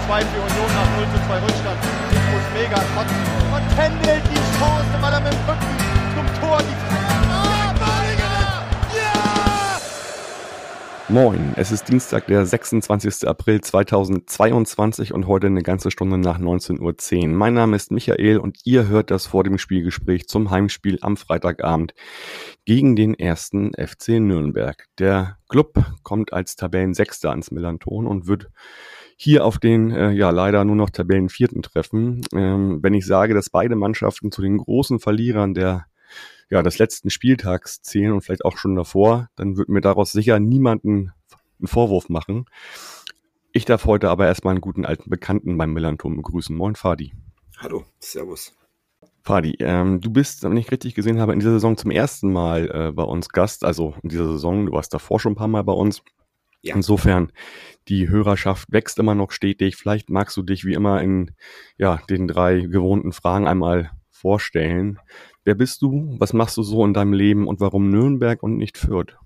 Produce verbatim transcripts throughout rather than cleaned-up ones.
zwei für Union nach null zu zwei Rückstand. Ich muss mega kotzen. Und Kendall die Chance, weil er mit dem Rücken zum Tor die Ah, Badiger! Ja! Moin, es ist Dienstag, der sechsundzwanzigster April zweitausendzweiundzwanzig und heute eine ganze Stunde nach neunzehn Uhr zehn. Mein Name ist Michael und ihr hört das vor dem Spielgespräch zum Heimspiel am Freitagabend gegen den ersten F C Nürnberg. Der Club kommt als Tabellensechster ans Millanton und wird hier auf den, äh, ja, leider nur noch Tabellenvierten treffen. Ähm, wenn ich sage, dass beide Mannschaften zu den großen Verlierern der, ja, des letzten Spieltags zählen und vielleicht auch schon davor, dann wird mir daraus sicher niemanden einen Vorwurf machen. Ich darf heute aber erstmal einen guten alten Bekannten beim Millanton begrüßen. Moin, Fadi. Hallo, servus. Fadi, ähm, du bist, wenn ich richtig gesehen habe, in dieser Saison zum ersten Mal äh, bei uns Gast, also in dieser Saison, du warst davor schon ein paar Mal bei uns. Ja. Insofern, die Hörerschaft wächst immer noch stetig. Vielleicht magst du dich wie immer in ja, den drei gewohnten Fragen einmal vorstellen. Wer bist du? Was machst du so in deinem Leben und warum Nürnberg und nicht Fürth?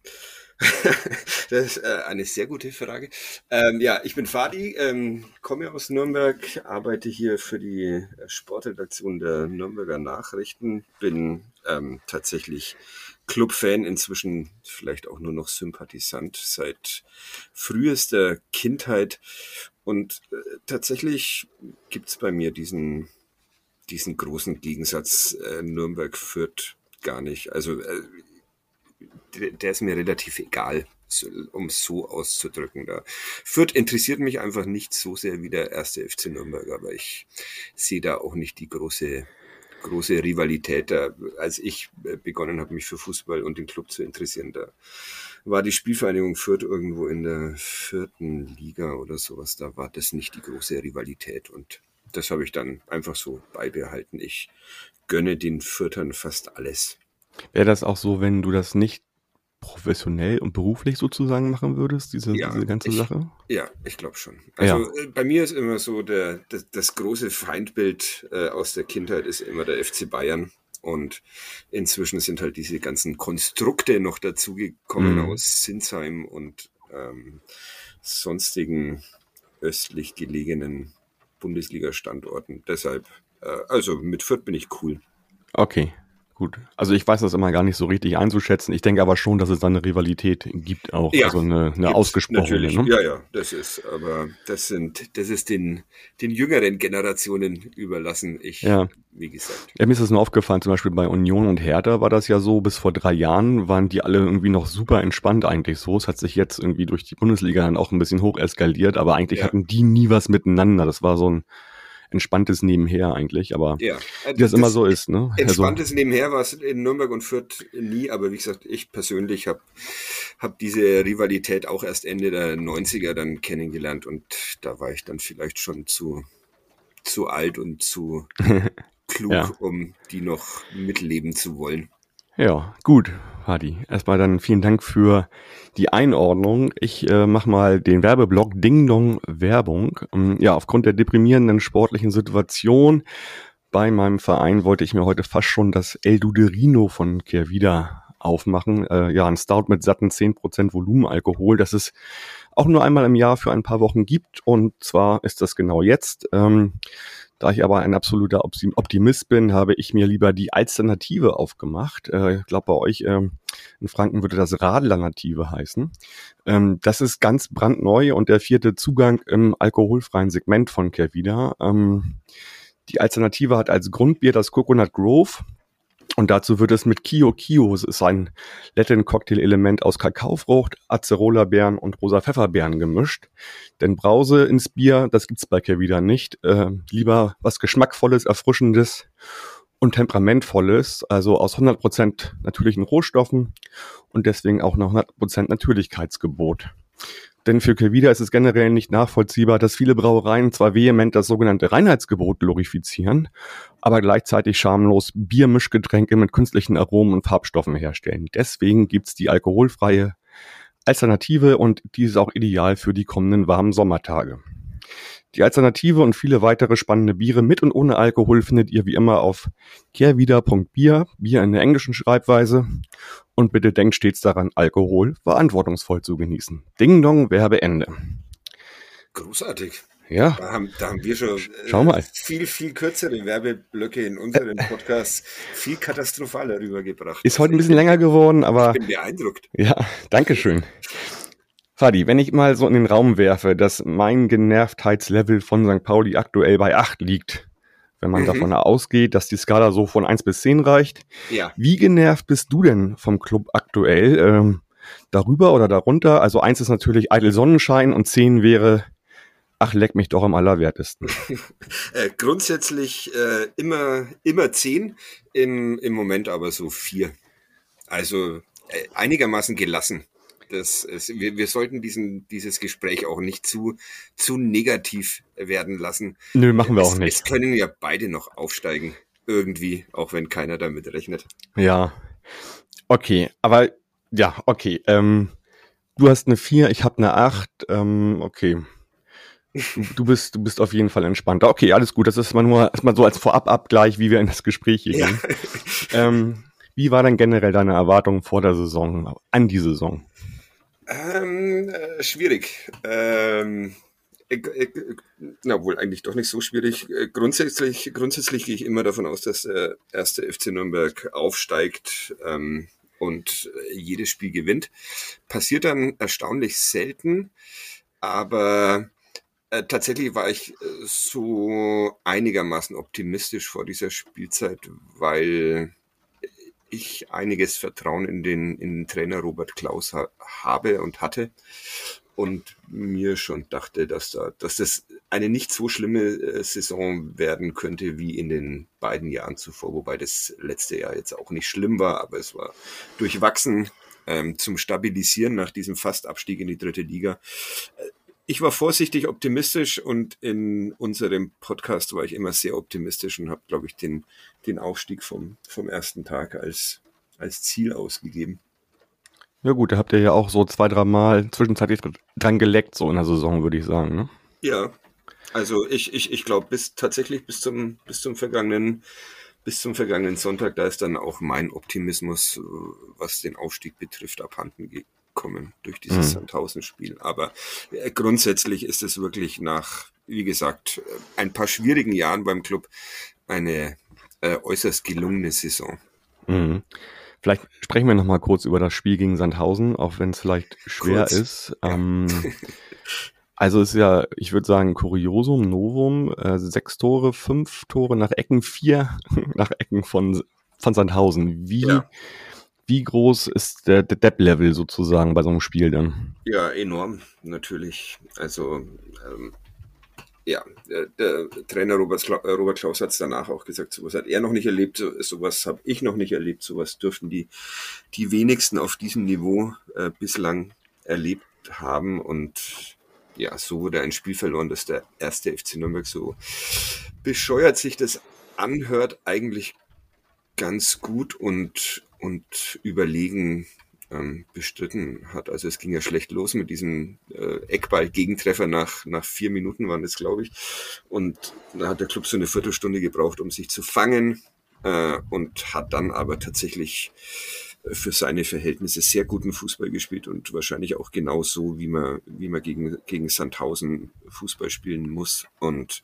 Das ist äh, eine sehr gute Frage. Ähm, ja, ich bin Fadi, ähm, komme aus Nürnberg, arbeite hier für die Sportredaktion der Nürnberger Nachrichten, bin ähm, tatsächlich Clubfan, inzwischen vielleicht auch nur noch Sympathisant seit frühester Kindheit. Und äh, tatsächlich gibt's bei mir diesen, diesen großen Gegensatz äh, Nürnberg-Fürth gar nicht. Also äh, der, der ist mir relativ egal, so, um es so auszudrücken. Da. Fürth interessiert mich einfach nicht so sehr wie der erste F C Nürnberg, aber ich sehe da auch nicht die große große Rivalität. Da, als ich begonnen habe, mich für Fußball und den Club zu interessieren, da war die Spielvereinigung Fürth irgendwo in der vierten Liga oder sowas. Da war das nicht die große Rivalität und das habe ich dann einfach so beibehalten. Ich gönne den Fürthern fast alles. Wäre das auch so, wenn du das nicht professionell und beruflich sozusagen machen würdest, diese, ja, diese ganze ich, Sache? Ja, ich glaube schon. Also ja. Bei mir ist immer so, der, das, das große Feindbild äh, aus der Kindheit ist immer der F C Bayern. Und inzwischen sind halt diese ganzen Konstrukte noch dazugekommen mhm. aus Sinsheim und ähm, sonstigen östlich gelegenen Bundesliga-Standorten. Deshalb, äh, also mit Fürth bin ich cool. Okay. Gut, also ich weiß das immer gar nicht so richtig einzuschätzen. Ich denke aber schon, dass es da eine Rivalität gibt auch, ja, also eine, eine ausgesprochene. Natürlich, ne? ja, ja, das ist, aber das sind, das ist den, den jüngeren Generationen überlassen. Ich, ja. wie gesagt. Ja, mir ist das nur aufgefallen, zum Beispiel bei Union und Hertha war das ja so, bis vor drei Jahren waren die alle irgendwie noch super entspannt eigentlich so. Es hat sich jetzt irgendwie durch die Bundesliga dann auch ein bisschen hoch eskaliert, aber eigentlich ja. hatten die nie was miteinander. Das war so ein entspanntes Nebenher eigentlich, aber ja, wie das, das immer so ist. Ne? Entspanntes also, Nebenher war es in Nürnberg und Fürth nie, aber wie gesagt, ich persönlich habe hab diese Rivalität auch erst Ende der neunziger dann kennengelernt und da war ich dann vielleicht schon zu, zu alt und zu klug, ja. um die noch mitleben zu wollen. Ja, gut, Hadi. Erstmal dann vielen Dank für die Einordnung. Ich äh, mache mal den Werbeblock Ding Dong Werbung. Ähm, ja, aufgrund der deprimierenden sportlichen Situation bei meinem Verein wollte ich mir heute fast schon das El Duderino von Kehrwieder aufmachen. Äh, ja, ein Stout mit satten zehn Prozent Volumenalkohol, das es auch nur einmal im Jahr für ein paar Wochen gibt. Und zwar ist das genau jetzt. Ähm, Da ich aber ein absoluter Optimist bin, habe ich mir lieber die Alternative aufgemacht. Äh, ich glaube, bei euch ähm, in Franken würde das Radlernative heißen. Ähm, das ist ganz brandneu und der vierte Zugang im alkoholfreien Segment von Kehrwieder. Ähm, die Alternative hat als Grundbier das Coconut Grove. Und dazu wird es mit Kio Kio, es ist ein Latin-Cocktail-Element aus Kakaofrucht, Acerola-Beeren und rosa Pfefferbeeren gemischt. Denn Brause ins Bier, das gibt's bei Kehrwieder nicht. Äh, lieber was Geschmackvolles, Erfrischendes und Temperamentvolles, also aus hundert Prozent natürlichen Rohstoffen und deswegen auch noch hundert Prozent Natürlichkeitsgebot. Denn für Kehrwieder ist es generell nicht nachvollziehbar, dass viele Brauereien zwar vehement das sogenannte Reinheitsgebot glorifizieren, aber gleichzeitig schamlos Biermischgetränke mit künstlichen Aromen und Farbstoffen herstellen. Deswegen gibt's die alkoholfreie Alternative und die ist auch ideal für die kommenden warmen Sommertage. Die Alternative und viele weitere spannende Biere mit und ohne Alkohol findet ihr wie immer auf kehrwieder punkt bier, Bier in der englischen Schreibweise. Und bitte denkt stets daran, Alkohol verantwortungsvoll zu genießen. Ding Dong, Werbeende. Großartig. Ja. Da haben, da haben wir schon Schau mal. äh, viel, viel kürzere Werbeblöcke in unseren Podcasts viel katastrophaler rübergebracht. Ist heute ein bisschen länger geworden, aber... Ich bin beeindruckt. Ja, dankeschön. Fadi, wenn ich mal so in den Raum werfe, dass mein Genervtheitslevel von Sankt Pauli aktuell bei acht liegt, wenn man Mhm. davon ausgeht, dass die Skala so von eins bis zehn reicht, Ja. wie genervt bist du denn vom Club aktuell? Ähm, darüber oder darunter? Also eins ist natürlich eitel Sonnenschein und zehn wäre, ach, leck mich doch am allerwertesten. Äh, grundsätzlich äh, immer, immer zehn, im, im Moment aber so vier. Also äh, einigermaßen gelassen. Das ist, wir, wir sollten diesen, dieses Gespräch auch nicht zu, zu negativ werden lassen. Nö, machen wir es, auch nicht. Es können ja beide noch aufsteigen. Irgendwie, auch wenn keiner damit rechnet. Ja, okay, aber ja, okay. Ähm, du hast eine vier, ich habe eine acht. Ähm, okay. Du, du bist, du bist auf jeden Fall entspannter. Okay, alles gut. Das ist mal nur erstmal so als Vorababgleich, wie wir in das Gespräch hier Ja. gehen. Ähm, wie war denn generell deine Erwartung vor der Saison, an die Saison? Ähm, äh, schwierig. Ähm, äh, äh, na wohl, eigentlich doch nicht so schwierig. Äh, grundsätzlich, grundsätzlich gehe ich immer davon aus, dass der erste F C Nürnberg aufsteigt ähm, und äh, jedes Spiel gewinnt. Passiert dann erstaunlich selten, aber äh, tatsächlich war ich äh, so einigermaßen optimistisch vor dieser Spielzeit, weil ich einiges Vertrauen in den, in den Trainer Robert Klaus ha- habe und hatte und mir schon dachte, dass da, dass das eine nicht so schlimme äh, Saison werden könnte wie in den beiden Jahren zuvor, wobei das letzte Jahr jetzt auch nicht schlimm war, aber es war durchwachsen ähm, zum Stabilisieren nach diesem Fastabstieg in die dritte Liga. Äh, Ich war vorsichtig optimistisch und in unserem Podcast war ich immer sehr optimistisch und habe, glaube ich, den, den Aufstieg vom, vom ersten Tag als, als Ziel ausgegeben. Ja gut, da habt ihr ja auch so zwei, drei Mal zwischenzeitlich dran geleckt, so in der Saison, würde ich sagen, ne? Ja, also ich, ich, ich glaube, bis tatsächlich bis zum, bis zum vergangenen, bis zum vergangenen Sonntag, da ist dann auch mein Optimismus, was den Aufstieg betrifft, abhanden gekommen durch dieses Mhm. Sandhausen-Spiel. Aber äh, grundsätzlich ist es wirklich nach, wie gesagt, äh, ein paar schwierigen Jahren beim Club eine äh, äußerst gelungene Saison. Mhm. Vielleicht sprechen wir noch mal kurz über das Spiel gegen Sandhausen, auch wenn es vielleicht schwer Kurz, ist. ja. Ähm, also ist ja, ich würde sagen, Kuriosum, Novum, äh, sechs Tore, fünf Tore nach Ecken, vier nach Ecken von, von Sandhausen. Wie, Ja. wie groß ist der, der Depp-Level sozusagen bei so einem Spiel dann? Ja, enorm, natürlich. Also, ähm, ja, der, der Trainer Robert, Kla- äh, Robert Klaus hat es danach auch gesagt, sowas hat er noch nicht erlebt, so- sowas habe ich noch nicht erlebt, sowas dürften die, die wenigsten auf diesem Niveau äh, bislang erlebt haben und ja, so wurde ein Spiel verloren, dass der erste F C Nürnberg, so bescheuert sich das anhört, eigentlich ganz gut und, und überlegen ähm, bestritten hat. Also es ging ja schlecht los mit diesem äh, Eckball-Gegentreffer nach, nach vier Minuten waren das, glaube ich. Und da hat der Club so eine Viertelstunde gebraucht, um sich zu fangen äh, und hat dann aber tatsächlich für seine Verhältnisse sehr guten Fußball gespielt und wahrscheinlich auch genau so, wie man, wie man gegen, gegen Sandhausen Fußball spielen muss. Und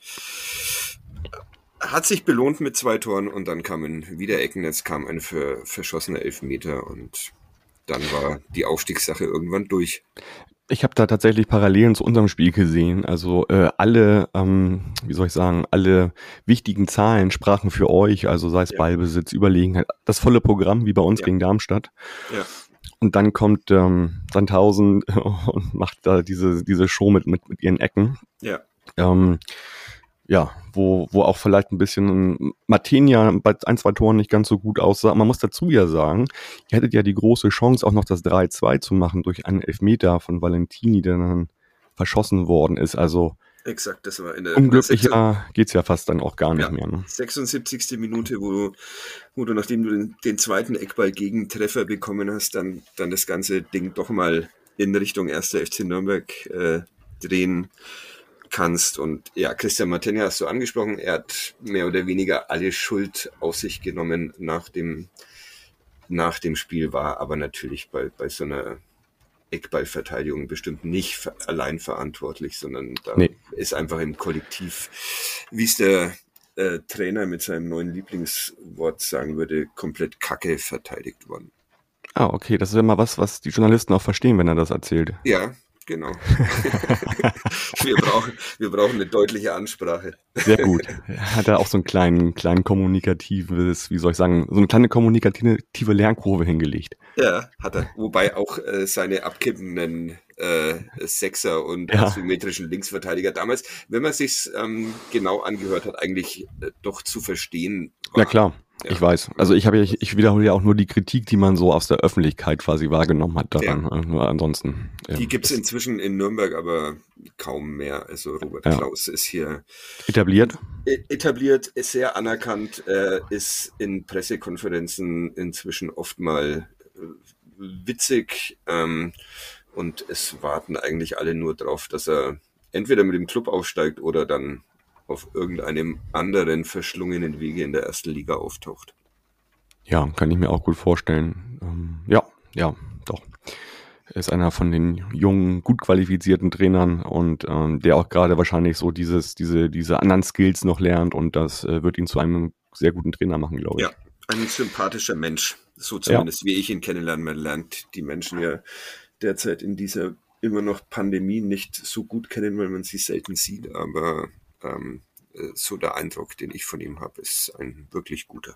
hat sich belohnt mit zwei Toren und dann kamen wieder Ecken, es kam ein ver, verschossener Elfmeter und dann war die Aufstiegssache irgendwann durch. Ich habe da tatsächlich Parallelen zu unserem Spiel gesehen. Also äh, alle, ähm, wie soll ich sagen, alle wichtigen Zahlen sprachen für euch. Also sei es Ja. Ballbesitz, Überlegenheit, das volle Programm wie bei uns Ja. gegen Darmstadt. Ja. Und dann kommt ähm, Sandhausen und macht da diese diese Show mit mit, mit ihren Ecken. Ja. Ähm, ja, wo, wo auch vielleicht ein bisschen Martinia bei ein, zwei Toren nicht ganz so gut aussah. Man muss dazu ja sagen, ihr hättet ja die große Chance, auch noch das drei zwei zu machen durch einen Elfmeter von Valentini, der dann verschossen worden ist. Also Exakt, das war in der unglücklicher geht's ja fast dann auch gar nicht Ja. mehr. Ne? sechsundsiebzigste Minute, wo du, wo du nachdem du den, den zweiten Eckball-Gegentreffer bekommen hast, dann, dann das ganze Ding doch mal in Richtung erster F C Nürnberg äh, drehen kannst. Und ja, Christian Martinia hast du angesprochen, er hat mehr oder weniger alle Schuld auf sich genommen nach dem, nach dem Spiel, war aber natürlich bei, bei so einer Eckballverteidigung bestimmt nicht ver- allein verantwortlich, sondern da Nee. ist einfach im Kollektiv, wie es der äh, Trainer mit seinem neuen Lieblingswort sagen würde, komplett Kacke verteidigt worden. Ah, okay, das ist ja mal was, was die Journalisten auch verstehen, wenn er das erzählt. Ja, genau. wir, brauchen, wir brauchen eine deutliche Ansprache. Sehr gut. Hat er auch so einen kleinen, kleinen kommunikatives, wie soll ich sagen, so eine kleine kommunikative Lernkurve hingelegt. Ja, hat er. Wobei auch äh, seine abkippenden äh, Sechser und Ja. asymmetrischen Linksverteidiger damals, wenn man sich's ähm, genau angehört hat, eigentlich äh, doch zu verstehen war. Ja klar, Ja. ich weiß. Also ich habe ja, ich, ich wiederhole ja auch nur die Kritik, die man so aus der Öffentlichkeit quasi wahrgenommen hat daran. Ja. Nur ansonsten. Ja, Die gibt's das inzwischen in Nürnberg aber kaum mehr. Also Robert Ja. Klaus ist hier etabliert. e- etabliert, ist sehr anerkannt, äh, ist in Pressekonferenzen inzwischen oft mal äh, witzig ähm, und es warten eigentlich alle nur drauf, dass er entweder mit dem Club aufsteigt oder dann auf irgendeinem anderen verschlungenen Wege in der ersten Liga auftaucht. Ja, kann ich mir auch gut vorstellen. Ähm, ja, ja, doch. Er ist einer von den jungen, gut qualifizierten Trainern und ähm, der auch gerade wahrscheinlich so dieses, diese, diese anderen Skills noch lernt und das äh, wird ihn zu einem sehr guten Trainer machen, glaube ich. Ja, ein sympathischer Mensch, so zumindest wie ich ihn kennenlerne. Man lernt die Menschen ja derzeit in dieser immer noch Pandemie nicht so gut kennen, weil man sie selten sieht, aber ähm, äh, so der Eindruck, den ich von ihm habe, ist ein wirklich guter.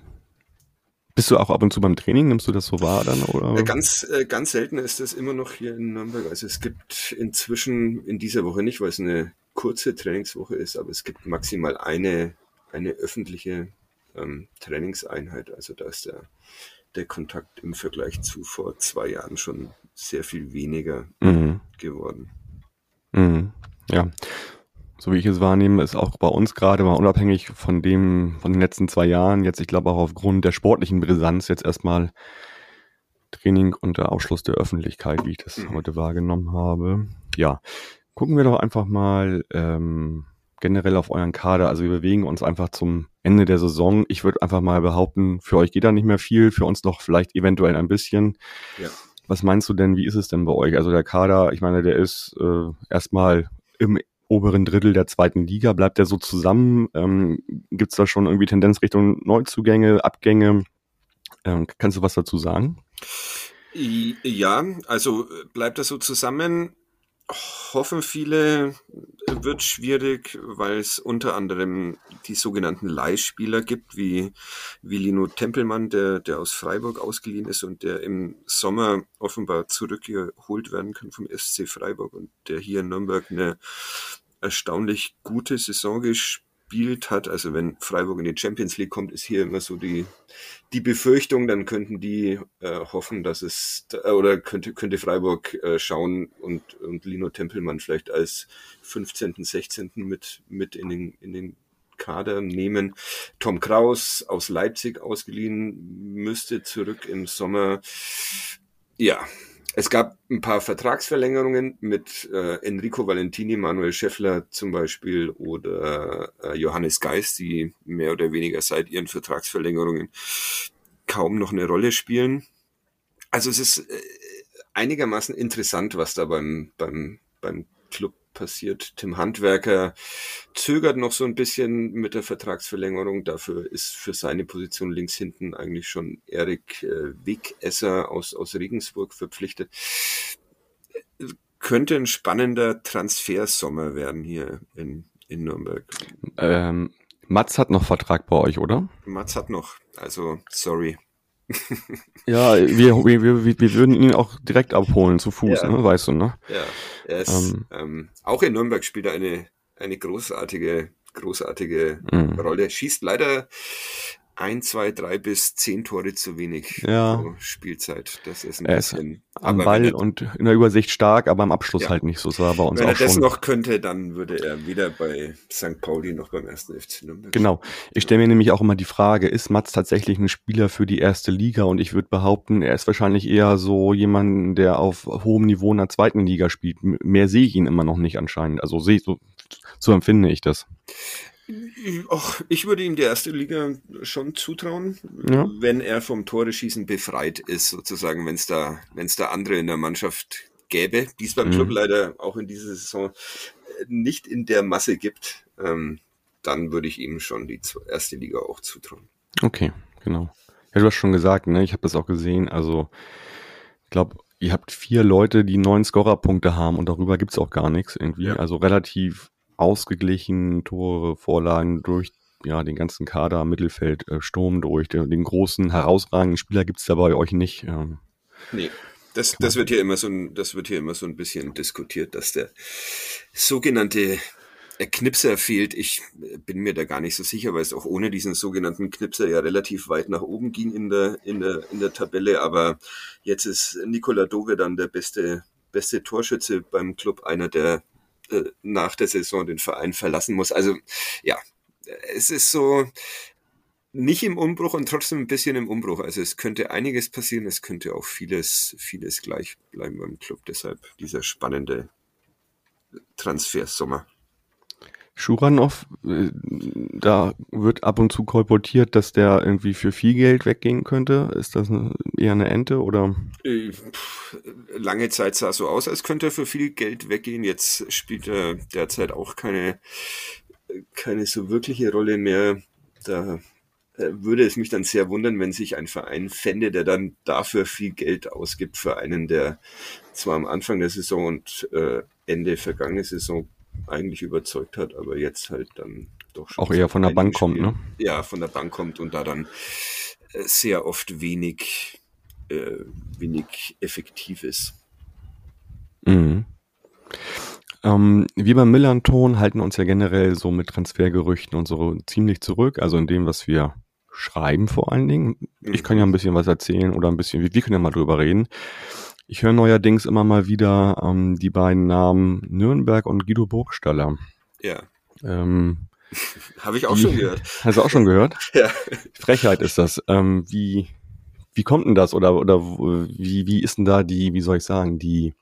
Bist du auch ab und zu beim Training? Nimmst du das so wahr dann? Oder? Äh, Ganz, äh, ganz selten ist das immer noch hier in Nürnberg. Also es gibt inzwischen in dieser Woche nicht, weil es eine kurze Trainingswoche ist, aber es gibt maximal eine, eine öffentliche ähm, Trainingseinheit. Also da ist der, der Kontakt im Vergleich zu vor zwei Jahren schon sehr viel weniger Mhm. geworden. Mhm. Ja. So wie ich es wahrnehme, ist auch bei uns gerade mal unabhängig von dem, von den letzten zwei Jahren, jetzt, ich glaube auch aufgrund der sportlichen Brisanz, jetzt erstmal Training unter Ausschluss der Öffentlichkeit, wie ich das Mhm. heute wahrgenommen habe. Ja, gucken wir doch einfach mal ähm, generell auf euren Kader. Also wir bewegen uns einfach zum Ende der Saison. Ich würde einfach mal behaupten, für euch geht da nicht mehr viel, für uns noch vielleicht eventuell ein bisschen. Ja. Was meinst du denn, wie ist es denn bei euch? Also der Kader, ich meine, der ist äh, erstmal im oberen Drittel der zweiten Liga. Bleibt der so zusammen? Ähm, Gibt es da schon irgendwie Tendenz Richtung Neuzugänge, Abgänge? Ähm, kannst du was dazu sagen? I- Ja, also äh, bleibt das so zusammen. Hoffen viele, äh, wird schwierig, weil es unter anderem die sogenannten Leihspieler gibt, wie, wie Lino Tempelmann, der, der aus Freiburg ausgeliehen ist und der im Sommer offenbar zurückgeholt werden kann vom S C Freiburg und der hier in Nürnberg eine erstaunlich gute Saison gespielt hat. Also wenn Freiburg in die Champions League kommt, ist hier immer so die, die Befürchtung, dann könnten die äh, hoffen, dass es, äh, oder könnte, könnte Freiburg äh, schauen und, und Lino Tempelmann vielleicht als fünfzehnten, sechzehnten mit, mit in den, in den Kader nehmen. Tom Kraus aus Leipzig ausgeliehen, müsste zurück im Sommer. Ja, es gab ein paar Vertragsverlängerungen mit äh, Enrico Valentini, Manuel Schäffler zum Beispiel oder äh, Johannes Geis, die mehr oder weniger seit ihren Vertragsverlängerungen kaum noch eine Rolle spielen. Also es ist äh, einigermaßen interessant, was da beim, beim, beim Club passiert. Tim Handwerker zögert noch so ein bisschen mit der Vertragsverlängerung. Dafür ist für seine Position links hinten eigentlich schon Erik äh, Wegesser aus, aus Regensburg verpflichtet. Könnte ein spannender Transfersommer werden hier in, in Nürnberg. Ähm, Mats hat noch Vertrag bei euch, oder? Mats hat noch, also sorry. Ja, wir, wir, wir, wir würden ihn auch direkt abholen, zu Fuß, Ja. ne? Weißt du, ne? Ja, er ist, Ähm. ähm, auch in Nürnberg spielt er eine, eine großartige, großartige Mhm. Rolle. Schießt leider ein, zwei, drei bis zehn Tore zu wenig Ja. pro Spielzeit. Das ist ein Er ist bisschen. Am aber Ball wenn er, und in der Übersicht stark, aber am Abschluss Ja. halt nicht so. Das war bei uns wenn er auch das schon. noch könnte, dann würde er weder bei Sankt Pauli noch beim ersten F C Nürnberg. Genau. Ich stelle mir nämlich auch immer die Frage, ist Mats tatsächlich ein Spieler für die erste Liga? Und ich würde behaupten, er ist wahrscheinlich eher so jemand, der auf hohem Niveau in der zweiten Liga spielt. M- Mehr sehe ich ihn immer noch nicht anscheinend. Also sehe ich so, so empfinde ich das. Och, ich würde ihm die erste Liga schon zutrauen, ja. wenn er vom Tore-Schießen befreit ist, sozusagen, wenn es da, wenn es da andere in der Mannschaft gäbe, die es beim mhm. Club leider auch in dieser Saison nicht in der Masse gibt, ähm, dann würde ich ihm schon die erste Liga auch zutrauen. Okay, genau. Ja, du hast schon gesagt, ne? Ich habe das auch gesehen, also ich glaube, ihr habt vier Leute, die neun Scorerpunkte haben und darüber gibt's auch gar nichts irgendwie, ja. Also relativ ausgeglichen, Tore, Vorlagen durch ja den ganzen Kader, Mittelfeld, äh, Sturm durch. Den, den großen, herausragenden Spieler gibt's da bei euch nicht. Ähm, nee, das, das wird hier immer so ein, das wird hier immer so ein bisschen diskutiert, dass der sogenannte Knipser fehlt. Ich bin mir da gar nicht so sicher, weil es auch ohne diesen sogenannten Knipser ja relativ weit nach oben ging in der, in der, in der Tabelle. Aber jetzt ist Nikola Dove dann der beste, beste Torschütze beim Club, einer, der nach der Saison den Verein verlassen muss. Also ja, es ist so nicht im Umbruch und trotzdem ein bisschen im Umbruch. Also es könnte einiges passieren, es könnte auch vieles, vieles gleich bleiben beim Club. Deshalb dieser spannende Transfersommer. Schuranov, da wird ab und zu kolportiert, dass der irgendwie für viel Geld weggehen könnte. Ist das eine, eher eine Ente oder? Lange Zeit sah es so aus, als könnte er für viel Geld weggehen. Jetzt spielt er derzeit auch keine, keine so wirkliche Rolle mehr. Da würde es mich dann sehr wundern, wenn sich ein Verein fände, der dann dafür viel Geld ausgibt für einen, der zwar am Anfang der Saison und Ende vergangene Saison eigentlich überzeugt hat, aber jetzt halt dann doch schon. Auch eher von der Bank kommt, ne? Ja, von der Bank kommt und da dann sehr oft wenig, äh, wenig effektiv ist. Mhm. Ähm, wir beim Millanton halten uns ja generell so mit Transfergerüchten und so ziemlich zurück, also in dem, was wir schreiben vor allen Dingen. Mhm. Ich kann ja ein bisschen was erzählen oder ein bisschen, wir können ja mal drüber reden. Ich höre neuerdings immer mal wieder ähm, die beiden Namen Nürnberg und Guido Burgstaller. Ja. Ähm, Habe ich auch die, schon gehört. Hast du auch schon gehört? Ja. Frechheit ist das. Ähm, wie, wie kommt denn das? Oder, oder wie, wie ist denn da die, wie soll ich sagen, die,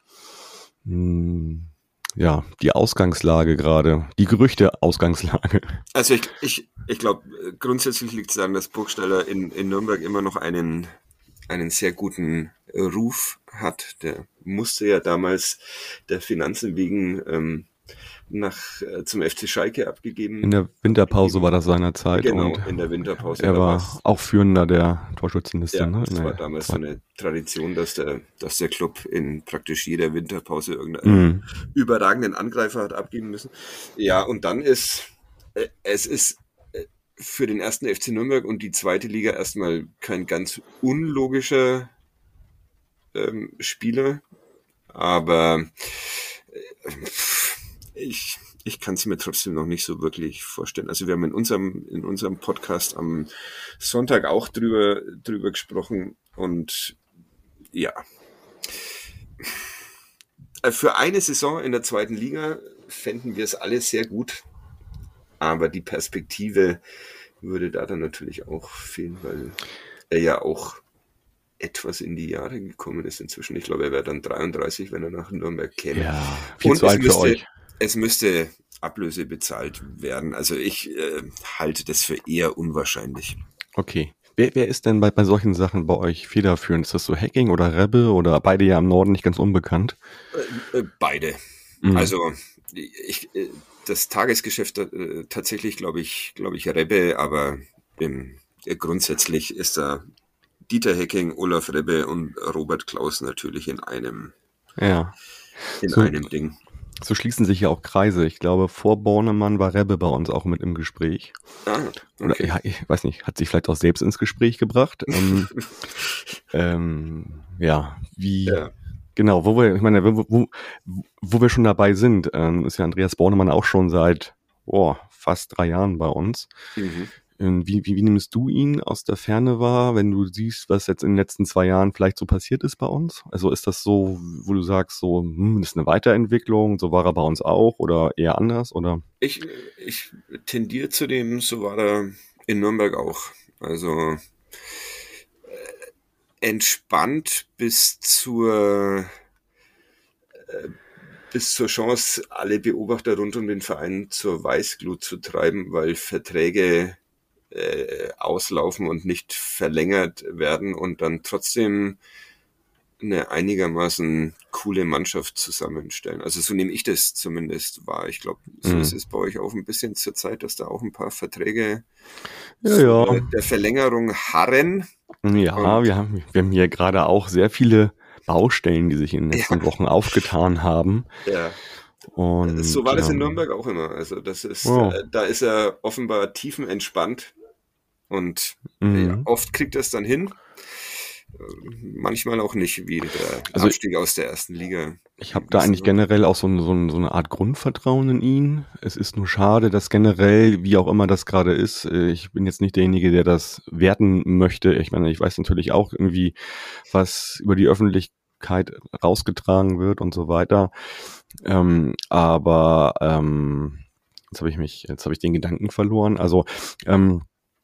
mh, ja, die Ausgangslage gerade, die Gerüchte-Ausgangslage? Also ich, ich, ich glaube, grundsätzlich liegt es daran, dass Burgstaller in, in Nürnberg immer noch einen, einen sehr guten Ruf hat. Der musste ja damals der Finanzen wegen ähm, nach äh, zum F C Schalke abgegeben. In der Winterpause abgegeben. War das seinerzeit. Genau, und in der Winterpause. Er war auch Führender der Torschützenliste. Ja, ne? das war damals so eine Tradition, dass der, dass der Club in praktisch jeder Winterpause irgendeinen mm. überragenden Angreifer hat abgeben müssen. Ja, und dann ist äh, es ist äh, für den ersten F C Nürnberg und die zweite Liga erstmal kein ganz unlogischer ähm, Spieler, aber äh, ich, ich kann es mir trotzdem noch nicht so wirklich vorstellen. Also wir haben in unserem, in unserem Podcast am Sonntag auch drüber, drüber gesprochen und ja, für eine Saison in der zweiten Liga fänden wir es alle sehr gut, aber die Perspektive würde da dann natürlich auch fehlen, weil er ja auch etwas in die Jahre gekommen ist inzwischen. Ich glaube, er wäre dann dreiunddreißig, wenn er nach Nürnberg käme. Ja, viel und zu alt müsste, für euch. Es müsste Ablöse bezahlt werden. Also ich äh, halte das für eher unwahrscheinlich. Okay. Wer, wer ist denn bei, bei solchen Sachen bei euch federführend? Ist das so Hacking oder Rebbe oder beide ja im Norden nicht ganz unbekannt? Äh, äh, beide. Mhm. Also ich, äh, das Tagesgeschäft äh, tatsächlich, glaube ich, glaube ich, Rebbe, aber ähm, äh, grundsätzlich ist da Dieter Hecking, Olaf Rebbe und Robert Klaus natürlich in einem, ja. in so, einem Ding. So schließen sich ja auch Kreise. Ich glaube, vor Bornemann war Rebbe bei uns auch mit im Gespräch. Ah, okay. Oder ja, ich weiß nicht, hat sich vielleicht auch selbst ins Gespräch gebracht. ähm, ähm, ja, wie, ja. Genau, wo wir, ich meine, wo, wo, wo wir schon dabei sind, ähm, ist ja Andreas Bornemann auch schon seit oh, fast drei Jahren bei uns. Mhm. Wie, wie, wie nimmst du ihn aus der Ferne wahr, wenn du siehst, was jetzt in den letzten zwei Jahren vielleicht so passiert ist bei uns? Also ist das so, wo du sagst, so, hm, das ist eine Weiterentwicklung, so war er bei uns auch oder eher anders? Oder? Ich, ich tendiere zu dem, so war er in Nürnberg auch. Also äh, entspannt bis zur äh, bis zur Chance, alle Beobachter rund um den Verein zur Weißglut zu treiben, weil Verträge äh, auslaufen und nicht verlängert werden und dann trotzdem eine einigermaßen coole Mannschaft zusammenstellen. Also so nehme ich das zumindest wahr. Ich glaube, so Mhm. ist es bei euch auch ein bisschen zur Zeit, dass da auch ein paar Verträge Ja, vor ja. der Verlängerung harren. Ja, Und- wir haben, wir haben hier gerade auch sehr viele Baustellen, die sich in den letzten Wochen aufgetan haben. Ja, Und, so war das in ähm, Nürnberg auch immer. Also das ist, Oh. äh, da ist er offenbar tiefenentspannt und Mhm. ja, oft kriegt er es dann hin. Äh, Manchmal auch nicht, wie der Also- Abstieg aus der ersten Liga. Ich habe da eigentlich generell auch so, ein, so, ein, so eine Art Grundvertrauen in ihn. Es ist nur schade, dass generell, wie auch immer das gerade ist, äh, ich bin jetzt nicht derjenige, der das werten möchte. Ich meine, ich weiß natürlich auch irgendwie, was über die Öffentlichkeit rausgetragen wird und so weiter. Ähm, aber ähm, jetzt habe ich mich, jetzt habe ich den Gedanken verloren. Also ähm,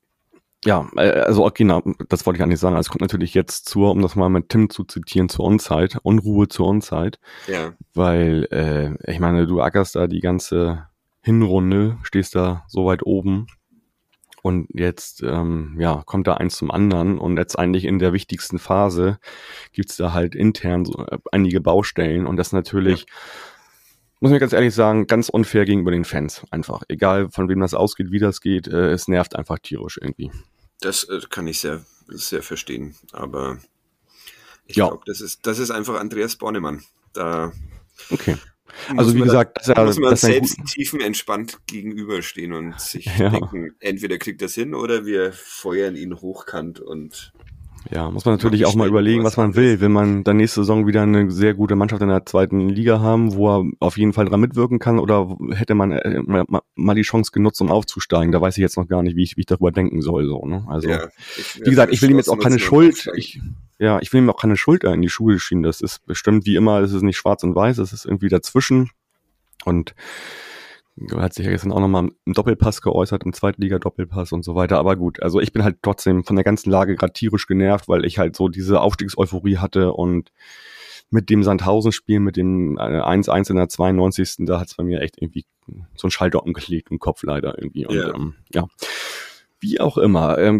ja, äh, also okay, na, das wollte ich eigentlich sagen. Also es kommt natürlich jetzt zur, um das mal mit Tim zu zitieren, zur Unzeit, Unruhe zur Unzeit. Ja, Weil, äh, ich meine, du ackerst da die ganze Hinrunde, stehst da so weit oben und jetzt, ähm, ja, kommt da eins zum anderen und jetzt eigentlich in der wichtigsten Phase gibt's da halt intern so äh, einige Baustellen und das natürlich, muss ich ganz ehrlich sagen, ganz unfair gegenüber den Fans einfach. Egal von wem das ausgeht, wie das geht, äh, es nervt einfach tierisch irgendwie. das äh, kann ich sehr, sehr verstehen. Aber ich Ja. glaube, das ist, das ist einfach Andreas Bornemann. Da Okay. muss Also wie man gesagt, das ist da ja, muss man das ist ein selbst gut, tiefenentspannt gegenüberstehen und sich Ja. denken, entweder kriegt das hin oder wir feuern ihn hochkant und ja, muss man natürlich Machen auch mal schnell überlegen, was was man anderes. will. Will man dann nächste Saison wieder eine sehr gute Mannschaft in der zweiten Liga haben, wo er auf jeden Fall dran mitwirken kann, oder hätte man äh, mal, mal die Chance genutzt, um aufzusteigen? Da weiß ich jetzt noch gar nicht, wie ich, wie ich darüber denken soll. So, ne? Also, ja, ich wie gesagt, ich will ihm jetzt auch keine entschlossen nutzen und Schuld, aufsteigen. ich, ja, ich will ihm auch keine Schuld in die Schuhe schieben. Das ist bestimmt wie immer, das ist nicht schwarz und weiß, das ist irgendwie dazwischen. Und er hat sich ja gestern auch nochmal im Doppelpass geäußert, im Zweitliga-Doppelpass und so weiter. Aber gut, also ich bin halt trotzdem von der ganzen Lage gerade tierisch genervt, weil ich halt so diese Aufstiegseuphorie hatte und mit dem Sandhausen-Spiel, mit dem äh, eins eins in der zweiundneunzigsten Da hat es bei mir echt irgendwie so ein Schalter umgelegt im Kopf leider irgendwie. Und Ja. ähm, ja, wie auch immer, ähm,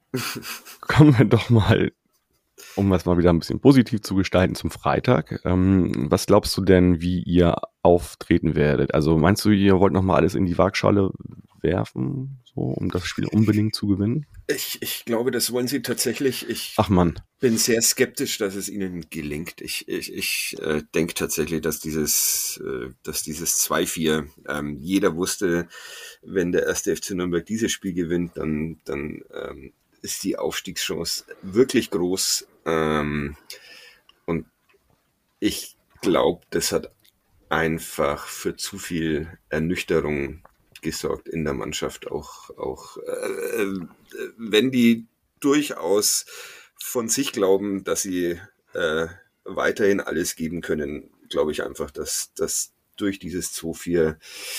kommen wir doch mal, um das mal wieder ein bisschen positiv zu gestalten, zum Freitag. Ähm, was glaubst du denn, wie ihr auftreten werdet? Also meinst du, ihr wollt noch mal alles in die Waagschale werfen, so, um das Spiel unbedingt zu gewinnen? Ich, ich glaube, das wollen sie tatsächlich. Ich Ach Mann, bin sehr skeptisch, dass es ihnen gelingt. Ich, ich, ich äh, denke tatsächlich, dass dieses, äh, dass dieses zwei vier, ähm, jeder wusste, wenn der erste F C Nürnberg dieses Spiel gewinnt, dann, dann ähm, ist die Aufstiegschance wirklich groß. Ähm, und ich glaube, das hat einfach für zu viel Ernüchterung gesorgt in der Mannschaft. Auch, auch äh, äh, wenn die durchaus von sich glauben, dass sie äh, weiterhin alles geben können, glaube ich einfach, dass, dass durch dieses zwei vier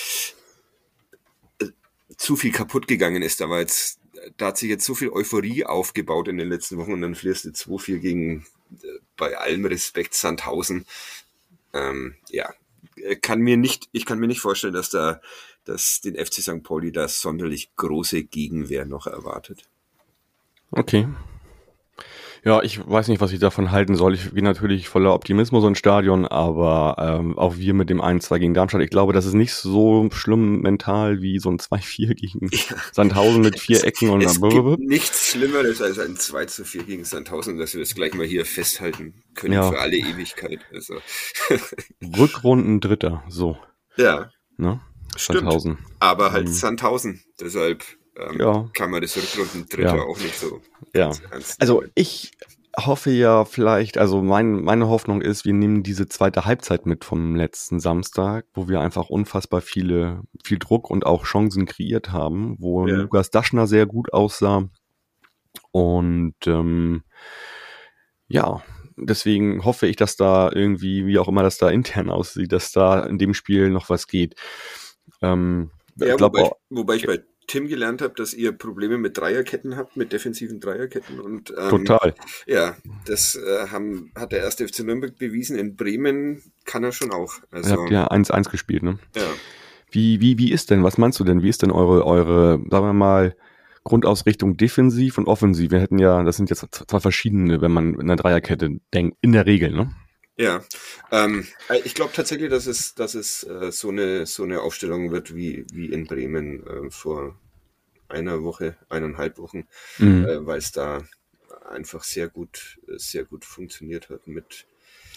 äh, zu viel kaputt gegangen ist. Da war jetzt, da hat sich jetzt so viel Euphorie aufgebaut in den letzten Wochen und dann verlierst du zwei vier gegen, äh, bei allem Respekt, Sandhausen. Ähm, ja, kann mir nicht, ich kann mir nicht vorstellen, dass da, dass den F C Sankt Pauli da sonderlich große Gegenwehr noch erwartet. okay. Ja, ich weiß nicht, was ich davon halten soll. Ich gehe natürlich voller Optimismus ins Stadion, aber ähm, auch wir mit dem eins zwei gegen Darmstadt, ich glaube, das ist nicht so schlimm mental wie so ein zwei vier gegen Sandhausen mit vier Ecken und Es gibt nichts Schlimmeres als ein zwei zu vier gegen Sandhausen, dass wir das gleich mal hier festhalten können Ja. für alle Ewigkeit. Also. Rückrunden Dritter, so, Ja, ne? stimmt. Sandhausen. Aber halt Mhm. Sandhausen, deshalb ähm, Ja. kann man das Rückrunden Dritter Ja. auch nicht so Ja. ganz ernst Also nehmen. ich hoffe ja vielleicht, also mein, meine Hoffnung ist, wir nehmen diese zweite Halbzeit mit vom letzten Samstag, wo wir einfach unfassbar viele, viel Druck und auch Chancen kreiert haben, wo Ja. Lukas Daschner sehr gut aussah. Und ähm, ja, deswegen hoffe ich, dass da irgendwie, wie auch immer das da intern aussieht, dass da in dem Spiel noch was geht. Ähm, Ja, ich glaube wobei, auch, wobei ich bei Tim gelernt habe, dass ihr Probleme mit Dreierketten habt, mit defensiven Dreierketten. Und, ähm, Total. Ja, das äh, haben, hat der erste F C Nürnberg bewiesen. In Bremen kann er schon auch. Also, Ihr habt ja eins eins gespielt, ne? ja. Wie, wie, wie ist denn, was meinst du denn, wie ist denn eure, eure, sagen wir mal, Grundausrichtung defensiv und offensiv? Wir hätten ja, das sind jetzt zwei verschiedene, wenn man in einer Dreierkette denkt, in der Regel, ne? Ja, ähm, ich glaube tatsächlich, dass es, dass es äh, so eine so eine Aufstellung wird wie wie in Bremen äh, vor einer Woche, eineinhalb Wochen, Mhm. äh, weil es da einfach sehr gut sehr gut funktioniert hat mit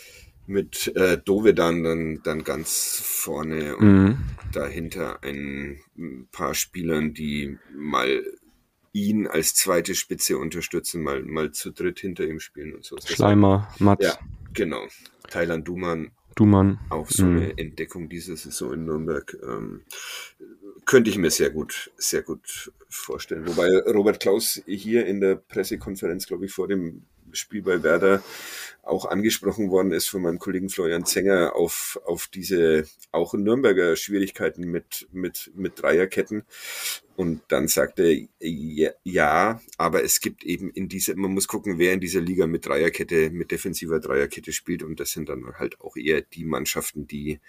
mit äh, Dovedan dann dann ganz vorne und Mhm. dahinter ein paar Spielern, die mal ihn als zweite Spitze unterstützen, mal mal zu dritt hinter ihm spielen und so. Das Schleimer, Matz, ja, genau. Thailand Duman, Dumann. auch so Mhm. eine Entdeckung dieser Saison in Nürnberg. Ähm, könnte ich mir sehr gut, sehr gut vorstellen. Wobei Robert Klaus hier in der Pressekonferenz, glaube ich, vor dem Spiel bei Werder auch angesprochen worden ist von meinem Kollegen Florian Zenger auf, auf diese auch Nürnberger Schwierigkeiten mit, mit, mit Dreierketten. Und dann sagte er, ja, ja, aber es gibt eben in dieser, man muss gucken, wer in dieser Liga mit Dreierkette, mit defensiver Dreierkette spielt. Und das sind dann halt auch eher die Mannschaften, die,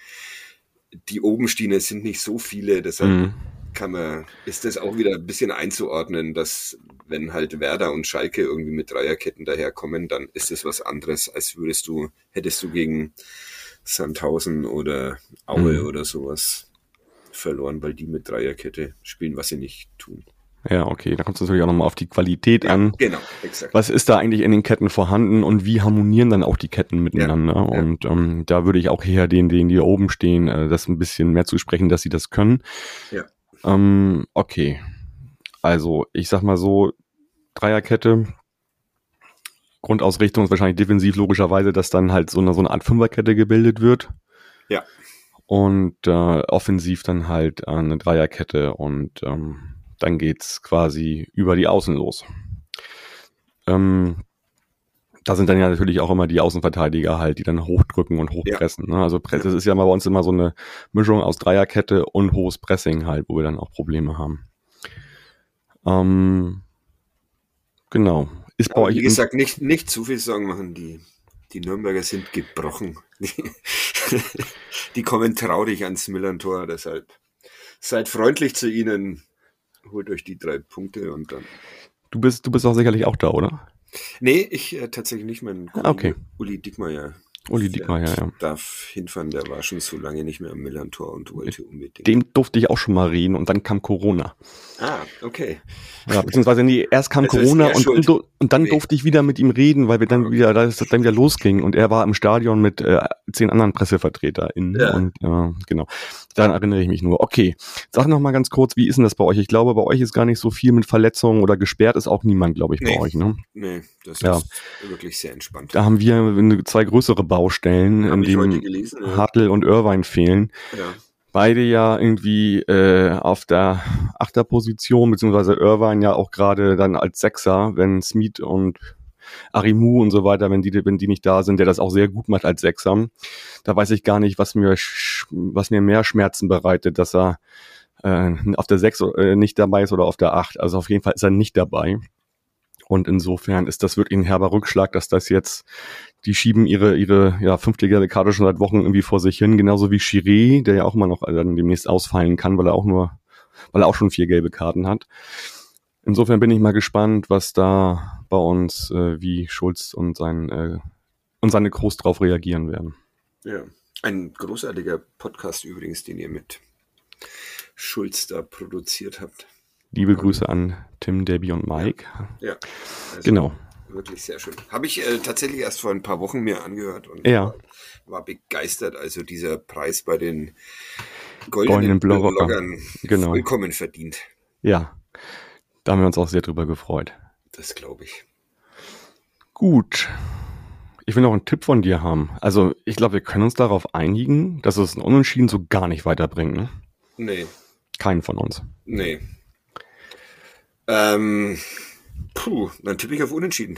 die oben stehen. Es sind nicht so viele, deshalb Mhm. kann man, ist das auch wieder ein bisschen einzuordnen, dass wenn halt Werder und Schalke irgendwie mit Dreierketten daherkommen, dann ist es was anderes, als würdest du, hättest du gegen Sandhausen oder Aue Mhm. oder sowas verloren, weil die mit Dreierkette spielen, was sie nicht tun. Ja, okay, da kommt es natürlich auch nochmal auf die Qualität Ja, an. genau, exakt. Was ist da eigentlich in den Ketten vorhanden und wie harmonieren dann auch die Ketten miteinander? Ja, ja. Und ähm, da würde ich auch eher denen, denen die da oben stehen, äh, das ein bisschen mehr zusprechen, dass sie das können. Ja. Ähm, okay, also ich sag mal so, Dreierkette, Grundausrichtung ist wahrscheinlich defensiv logischerweise, dass dann halt so eine, so eine Art Fünferkette gebildet wird. Ja. Und äh, offensiv dann halt äh, eine Dreierkette und ähm, dann geht's quasi über die Außen los. Ähm, da sind dann ja natürlich auch immer die Außenverteidiger halt, die dann hochdrücken und hochpressen. Ne? Also Press, das ist ja mal bei uns immer so eine Mischung aus Dreierkette und hohes Pressing halt, wo wir dann auch Probleme haben. Ähm, genau. Ist bei Aber euch wie gesagt, nicht, nicht zu viel Sorgen machen, die, die Nürnberger sind gebrochen. Die kommen traurig ans Millern-Tor, deshalb seid freundlich zu ihnen, holt euch die drei Punkte und dann... Du bist, du bist auch sicherlich auch da, oder? Nee, ich äh, tatsächlich nicht. Mein Kollege Okay. Uli Dickmeyer. Uli Dickmeyer, der ja. darf hinfahren, der war schon so lange nicht mehr am Millern-Tor und wollte unbedingt. Dem durfte ich auch schon mal reden und dann kam Corona. Ah, okay. Ja, beziehungsweise nee, erst kam Also ist Corona er und, schuld. und, und dann Nee. durfte ich wieder mit ihm reden, weil wir dann Ah. wieder, da es dann wieder losging und er war im Stadion mit äh, zehn anderen PressevertreterInnen Ja. und äh, genau, daran erinnere ich mich nur. Okay, sag noch mal ganz kurz, wie ist denn das bei euch? Ich glaube, bei euch ist gar nicht so viel mit Verletzungen oder gesperrt ist auch niemand, glaube ich, Nee. bei euch, ne? Nee, das Ja. ist wirklich sehr entspannt. Da haben wir eine- zwei größere Baustellen, Hab in ich heute denen gelesen, ja. Hartl und Irvine fehlen. Ja. Beide ja irgendwie äh, auf der Achterposition, beziehungsweise Irvine ja auch gerade dann als Sechser, wenn Smith und Arimu und so weiter, wenn die, wenn die nicht da sind, der das auch sehr gut macht als Sechser. Da weiß ich gar nicht, was mir, sch- was mir mehr Schmerzen bereitet, dass er äh, auf der Sechs äh, nicht dabei ist oder auf der Acht. Also auf jeden Fall ist er nicht dabei. Und insofern ist das wirklich ein herber Rückschlag, dass das jetzt, die schieben ihre, ihre, ja, fünfte gelbe Karte schon seit Wochen irgendwie vor sich hin, genauso wie Chiré, der ja auch immer noch äh, dann demnächst ausfallen kann, weil er auch nur, weil er auch schon vier gelbe Karten hat. Insofern bin ich mal gespannt, was da bei uns, äh, wie Schulz und sein, äh, und seine Crews drauf reagieren werden. Ja. Ein großartiger Podcast übrigens, den ihr mit Schulz da produziert habt. Liebe Grüße an Tim, Debbie und Mike. Ja. Also Genau. Wirklich sehr schön. Habe ich äh, tatsächlich erst vor ein paar Wochen mir angehört und Ja. war, war begeistert. Also dieser Preis bei den goldenen, Goldenen Bloggern. Bloggern Genau. vollkommen verdient. Ja, da haben wir uns auch sehr drüber gefreut. Das glaube ich. Gut. Ich will noch einen Tipp von dir haben. Also ich glaube, wir können uns darauf einigen, dass es ein Unentschieden so gar nicht weiterbringt. Ne? Nee, Keinen von uns. nee. Ähm, puh, dann tippe ich auf Unentschieden.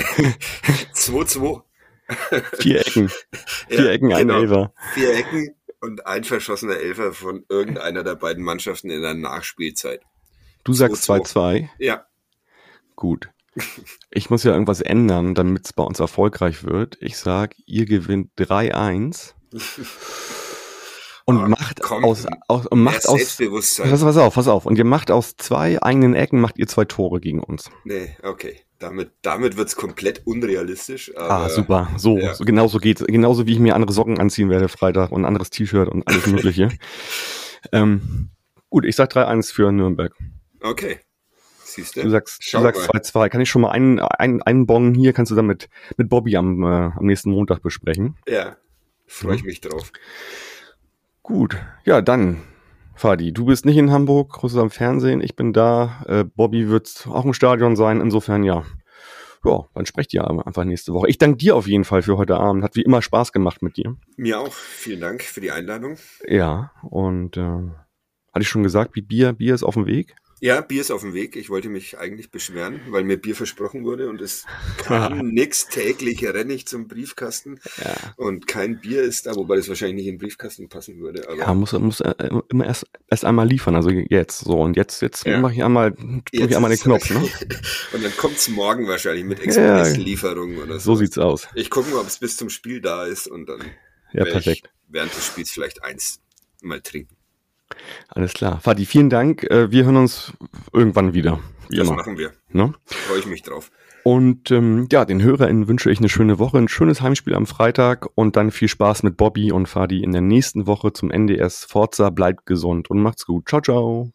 zwei zwei. Vier Ecken. Vier Ja, Ecken, ein genau. Elfer. Vier Ecken. und ein verschossener Elfer von irgendeiner der beiden Mannschaften in der Nachspielzeit. Du sagst zwei zwei? Ja. Gut. Ich muss ja irgendwas ändern, damit es bei uns erfolgreich wird. Ich sag, ihr gewinnt drei eins. Und oh, macht komm, aus, aus, und macht aus, Selbstbewusstsein. Pass, pass auf, pass auf. Und ihr macht aus zwei eigenen Ecken, macht ihr zwei Tore gegen uns. Nee, okay. Damit, damit wird's komplett unrealistisch. Aber, ah, super. So, ja. so genauso geht's. Genauso wie ich mir andere Socken anziehen werde Freitag und ein anderes T-Shirt und alles Mögliche. ähm, gut, ich sag drei eins für Nürnberg. Okay. Siehst du? Du sagst, du sagst zwei zwei. Kann ich schon mal einen, einen, einen Bon hier, kannst du dann mit, mit Bobby am, äh, am nächsten Montag besprechen. Ja, freue ich mich drauf. Gut, ja, dann, Fadi, du bist nicht in Hamburg, groß am Fernsehen, ich bin da, äh, Bobby wird auch im Stadion sein, insofern ja, ja, dann sprecht ihr einfach nächste Woche. Ich danke dir auf jeden Fall für heute Abend, hat wie immer Spaß gemacht mit dir. Mir auch, vielen Dank für die Einladung. Ja, und äh, hatte ich schon gesagt, wie Bier, Bier ist auf dem Weg? Ja, Bier ist auf dem Weg. Ich wollte mich eigentlich beschweren, weil mir Bier versprochen wurde und es kam nix. Täglich renne ich zum Briefkasten ja. und kein Bier ist da, wobei das wahrscheinlich nicht in den Briefkasten passen würde. Aber ja, muss, muss äh, immer erst, erst einmal liefern, also jetzt so und jetzt, jetzt ja. mache ich einmal, drücke ich einmal den Knopf. Ne? Und dann kommt's morgen wahrscheinlich mit Expresslieferung ja, oder so. So sieht's aus. Ich gucke mal, ob es bis zum Spiel da ist und dann ja, perfekt. Ich während des Spiels vielleicht eins mal trinken. Alles klar. Fadi, vielen Dank. Wir hören uns irgendwann wieder. Wie das immer. machen wir. Ne? Freue ich mich drauf. Und ähm, ja, den HörerInnen wünsche ich eine schöne Woche, ein schönes Heimspiel am Freitag und dann viel Spaß mit Bobby und Fadi in der nächsten Woche zum N D S. Forza, bleibt gesund und macht's gut. Ciao, ciao.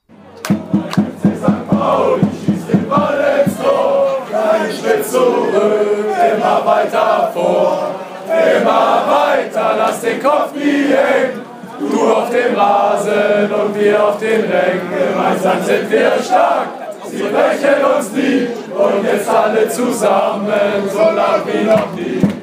Kein Schritt zurück, immer weiter vor, immer weiter, lass den Kopf nie hängen. Du auf dem Rasen und wir auf den Rängen, gemeinsam sind wir stark, sie brechen uns nie und jetzt alle zusammen, so lang wie noch nie.